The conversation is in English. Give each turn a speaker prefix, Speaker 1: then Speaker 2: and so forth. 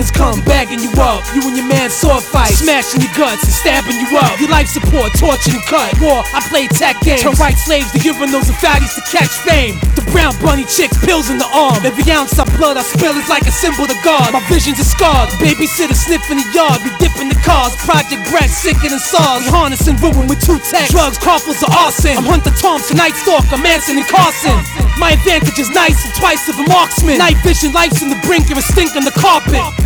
Speaker 1: killers come bagging you up. You and your man sword fight, smashing your guts and stabbing you up. Your life support, torture and cut. War, I play tech games. Turn right slaves to giving those fatties to catch fame. The brown bunny chicks, pills in the arm. Every ounce of blood I spill is like a symbol to God. My visions are scarred. Babysitter sniffing the yard. We dipping the cars. Project Brett, sicker than SARS. We harnessing ruin with two techs. Drugs, coffles, or arson. I'm Hunter Thompson, Night Stalker, Manson and Carson. My advantage is nice and twice of a marksman. Night vision, life's in the brink of a stink on the carpet.